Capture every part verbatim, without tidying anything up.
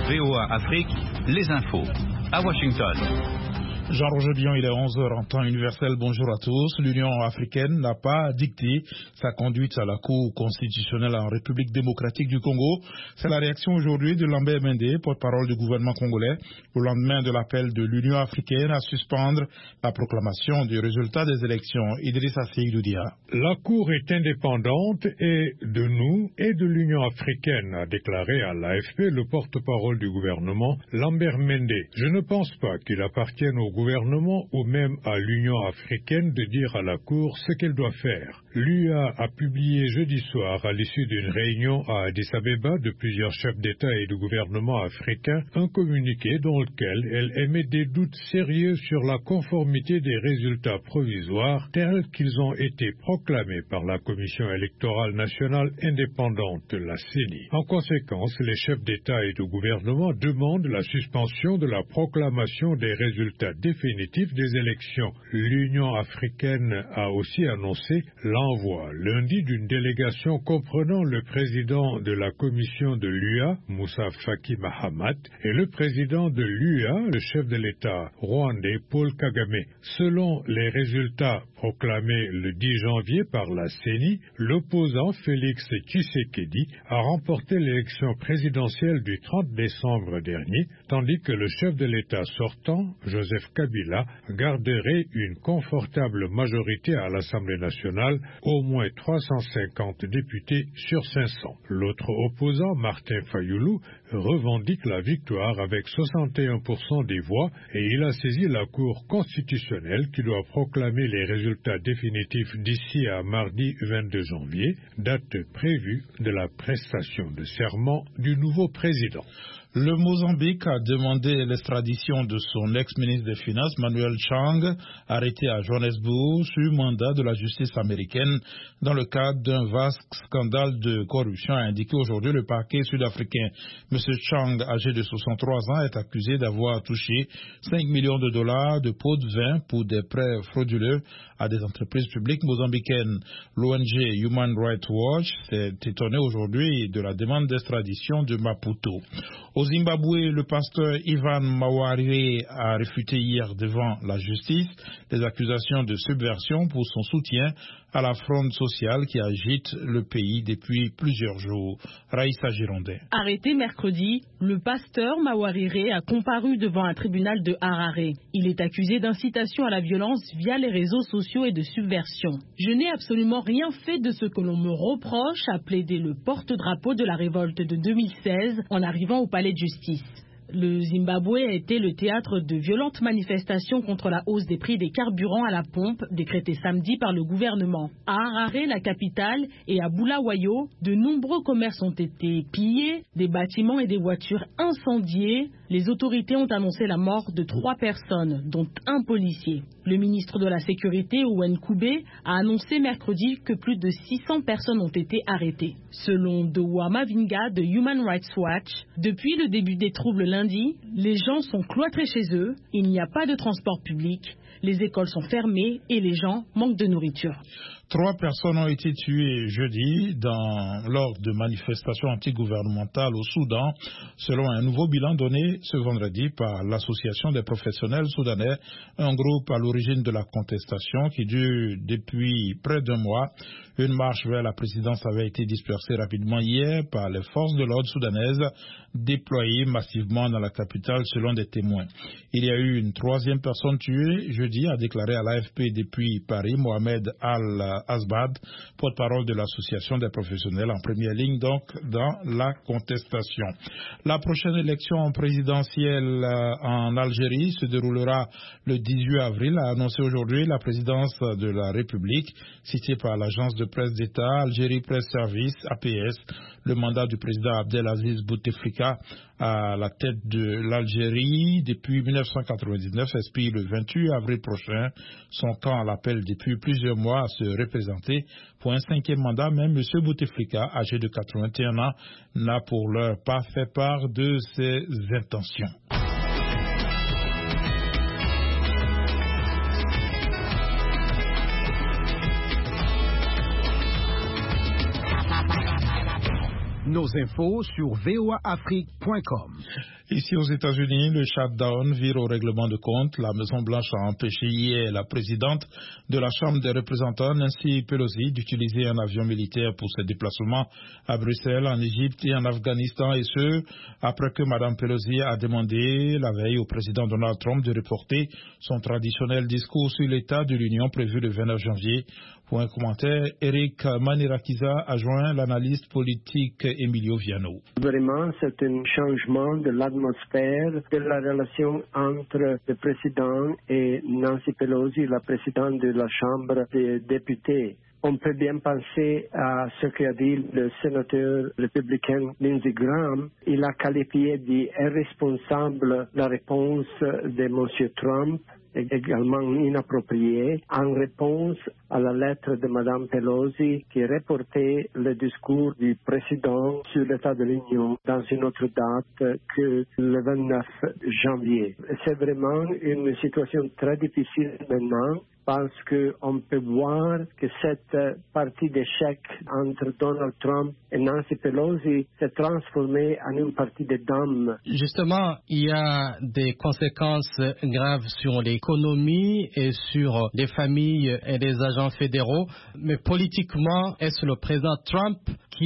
V O A Afrique, les infos. À Washington. Jean-Roger Bion, il est onze heures en temps universel. Bonjour à tous. L'Union africaine n'a pas dicté sa conduite à la Cour constitutionnelle en République démocratique du Congo. C'est la réaction aujourd'hui de Lambert Mende, porte-parole du gouvernement congolais, au lendemain de l'appel de l'Union africaine à suspendre la proclamation du résultat des élections. Idrissa Seydou Dia. La Cour est indépendante et de nous et de l'Union africaine, a déclaré à l'A F P le porte-parole du gouvernement, Lambert Mende. Je ne pense pas qu'il appartienne au gouvernement ou même à l'Union africaine de dire à la Cour ce qu'elle doit faire. L'U A a publié jeudi soir, à l'issue d'une réunion à Addis Abeba de plusieurs chefs d'État et de gouvernement africains, un communiqué dans lequel elle émet des doutes sérieux sur la conformité des résultats provisoires tels qu'ils ont été proclamés par la Commission électorale nationale indépendante, la C E N I. En conséquence, les chefs d'État et de gouvernement demandent la suspension de la proclamation des résultats définitif des élections. L'Union africaine a aussi annoncé l'envoi lundi d'une délégation comprenant le président de la commission de l'U A, Moussa Faki Mahamat, et le président de l'U A, le chef de l'État rwandais, Paul Kagame. Selon les résultats proclamés le dix janvier par la C E N I, l'opposant Félix Tshisekedi a remporté l'élection présidentielle du trente décembre dernier, tandis que le chef de l'État sortant, Joseph Kabila, garderait une confortable majorité à l'Assemblée nationale, au moins trois cent cinquante députés sur cinq cents. L'autre opposant, Martin Fayoulou, revendique la victoire avec soixante et un pour cent des voix et il a saisi la Cour constitutionnelle qui doit proclamer les résultats définitifs d'ici à mardi vingt-deux janvier, date prévue de la prestation de serment du nouveau président. Le Mozambique a demandé l'extradition de son ex-ministre des Finances, Manuel Chang, arrêté à Johannesburg sur mandat de la justice américaine dans le cadre d'un vaste scandale de corruption, a indiqué aujourd'hui le parquet sud-africain. M. Chang, âgé de soixante-trois ans, est accusé d'avoir touché cinq millions de dollars de pots de vin pour des prêts frauduleux à des entreprises publiques mozambicaines. L'O N G Human Rights Watch s'est étonné aujourd'hui de la demande d'extradition de Maputo. Au Zimbabwe, le pasteur Ivan Mawarire a réfuté hier devant la justice les accusations de subversion pour son soutien à la fronde sociale qui agite le pays depuis plusieurs jours. Raïssa Girondin. Arrêté mercredi, le pasteur Mawarire a comparu devant un tribunal de Harare. Il est accusé d'incitation à la violence via les réseaux sociaux et de subversion. Je n'ai absolument rien fait de ce que l'on me reproche, a plaidé le porte-drapeau de la révolte de deux mille seize en arrivant au palais de justice. Le Zimbabwe a été le théâtre de violentes manifestations contre la hausse des prix des carburants à la pompe décrétée samedi par le gouvernement. À Harare, la capitale, et à Bulawayo, de nombreux commerces ont été pillés, des bâtiments et des voitures incendiées. Les autorités ont annoncé la mort de trois personnes, dont un policier. Le ministre de la Sécurité, Owen Koubé, a annoncé mercredi que plus de six cents personnes ont été arrêtées. Selon Dowa Mavinga de Human Rights Watch, depuis le début des troubles lundi, les gens sont cloîtrés chez eux, il n'y a pas de transport public, les écoles sont fermées et les gens manquent de nourriture. Trois personnes ont été tuées jeudi dans, lors de manifestations antigouvernementales au Soudan, selon un nouveau bilan donné ce vendredi par l'Association des professionnels soudanais, un groupe à l'origine de la contestation qui dure depuis près d'un mois. Une marche vers la présidence avait été dispersée rapidement hier par les forces de l'ordre soudanaises déployées massivement dans la capitale selon des témoins. Il y a eu une troisième personne tuée jeudi, a déclaré à l'A F P depuis Paris Mohamed Al-Azbad, porte-parole de l'association des professionnels en première ligne donc dans la contestation. La prochaine élection présidentielle en Algérie se déroulera le dix-huit avril, a annoncé aujourd'hui la présidence de la République, citée par l'agence de presse d'État Algérie Presse Service, A P S. Le mandat du président Abdelaziz Bouteflika à la tête de l'Algérie depuis mille neuf cent quatre-vingt-dix-neuf expire le vingt-huit avril prochain. Son camp l'appelle depuis plusieurs mois à se représenter pour un cinquième mandat. Même M. Bouteflika, âgé de quatre-vingt-un ans, n'a pour l'heure pas fait part de ses intentions. nos infos sur v o a afrique point com. Ici aux États-Unis, le shutdown vire au règlement de compte. La Maison-Blanche a empêché hier la présidente de la Chambre des représentants, Nancy Pelosi, d'utiliser un avion militaire pour ses déplacements à Bruxelles, en Égypte et en Afghanistan, et ce, après que Mme Pelosi a demandé la veille au président Donald Trump de reporter son traditionnel discours sur l'état de l'Union prévu le vingt-neuf janvier. Pour un commentaire, Eric Manirakiza a joint l'analyste politique Emilio Viano. Vraiment, c'est un changement de l'atmosphère de la relation entre le président et Nancy Pelosi, la présidente de la Chambre des députés. On peut bien penser à ce qu'a dit le sénateur républicain Lindsey Graham. Il a qualifié d'irresponsable la réponse de M. Trump, également inappropriée, en réponse à la lettre de Mme Pelosi qui reportait le discours du président sur l'état de l'Union dans une autre date que le vingt-neuf janvier. C'est vraiment une situation très difficile maintenant, parce qu'on peut voir que cette partie d'échec entre Donald Trump et Nancy Pelosi s'est transformée en une partie de dames. Justement, il y a des conséquences graves sur l'économie et sur les familles et les agents fédéraux. Mais politiquement, est-ce le président Trump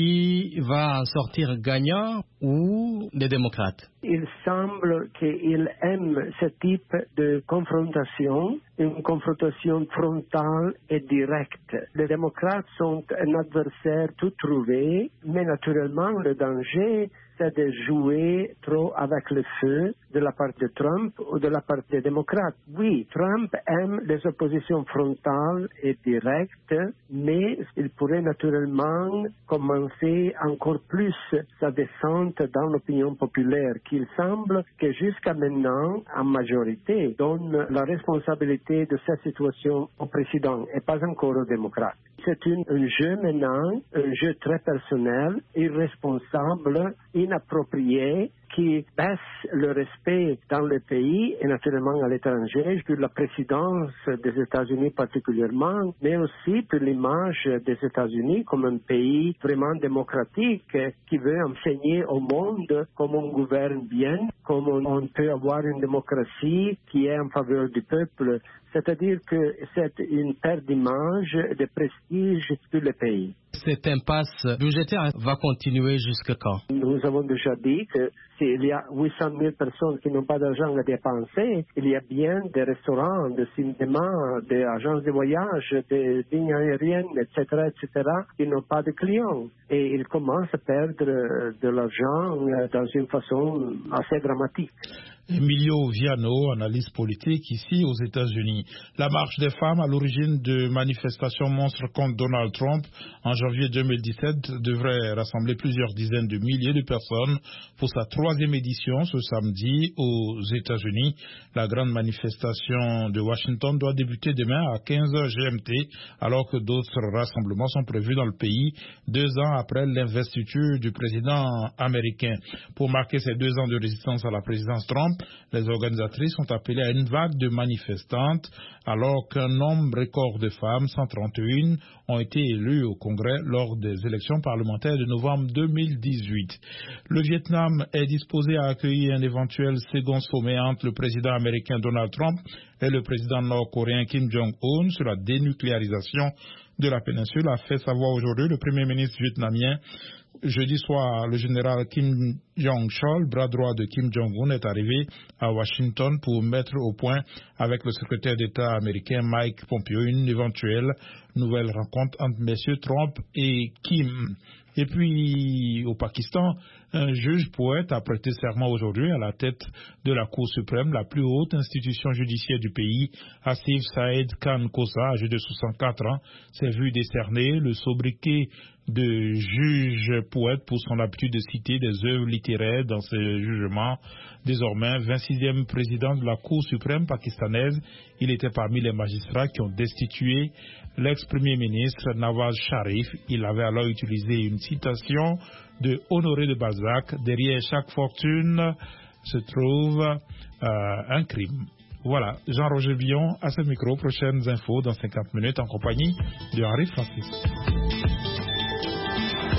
qui va en sortir gagnant ou les démocrates? Il semble qu'il aime ce type de confrontation, une confrontation frontale et directe. Les démocrates sont un adversaire tout trouvé, mais naturellement le danger, c'est de jouer trop avec le feu de la part de Trump ou de la part des démocrates. Oui, Trump aime les oppositions frontales et directes, mais il pourrait naturellement commencer encore plus sa descente dans l'opinion populaire, qu'il semble que jusqu'à maintenant, en majorité, donne la responsabilité de cette situation au président et pas encore aux démocrates. C'est une, un jeu maintenant, un jeu très personnel, irresponsable, inapproprié, qui baisse le respect dans le pays et naturellement à l'étranger, pour la présidence des États-Unis particulièrement, mais aussi pour l'image des États-Unis comme un pays vraiment démocratique qui veut enseigner au monde comment on gouverne bien, comment on peut avoir une démocratie qui est en faveur du peuple. C'est-à-dire que c'est une perte d'image, de prestige pour le pays. Cette impasse budgétaire va continuer jusqu'à quand? Nous avons déjà dit que s'il y a huit cent mille personnes qui n'ont pas d'argent à dépenser, il y a bien des restaurants, des cinémas, des agences de voyage, des lignes aériennes, et cetera, et cetera, qui n'ont pas de clients. Et ils commencent à perdre de l'argent dans une façon assez dramatique. Emilio Viano, analyste politique ici aux États-Unis. La marche des femmes à l'origine de manifestations monstres contre Donald Trump en janvier deux mille dix-sept devrait rassembler plusieurs dizaines de milliers de personnes pour sa troisième édition ce samedi aux États-Unis. La grande manifestation de Washington doit débuter demain à quinze heures G M T, alors que d'autres rassemblements sont prévus dans le pays deux ans après l'investiture du président américain. Pour marquer ces deux ans de résistance à la présidence Trump, les organisatrices sont appelées à une vague de manifestantes, alors qu'un nombre record de femmes, cent trente et un, ont été élues au Congrès lors des élections parlementaires de novembre deux mille dix-huit. Le Vietnam est disposé à accueillir un éventuel second sommet entre le président américain Donald Trump et le président nord-coréen Kim Jong-un sur la dénucléarisation de la péninsule, a fait savoir aujourd'hui le premier ministre vietnamien. Jeudi soir, le général Kim Jong-chol, bras droit de Kim Jong-un, est arrivé à Washington pour mettre au point avec le secrétaire d'État américain Mike Pompeo une éventuelle nouvelle rencontre entre messieurs Trump et Kim. Et puis, au Pakistan, un juge poète a prêté serment aujourd'hui à la tête de la Cour suprême, la plus haute institution judiciaire du pays. Asif Saeed Khan Kosa, âgé de soixante-quatre ans, s'est vu décerner le sobriquet de juge poète pour son habitude de citer des œuvres littéraires dans ses jugements. Désormais, vingt-sixième président de la Cour suprême pakistanaise, il était parmi les magistrats qui ont destitué l'ex-premier ministre Nawaz Sharif. Il avait alors utilisé une citation de Honoré de Balzac: derrière chaque fortune se trouve euh, un crime. Voilà, Jean-Roger Billon à ce micro. Prochaines infos dans cinquante minutes en compagnie de Henri Francis.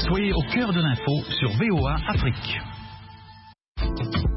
Soyez au cœur de l'info sur V O A Afrique.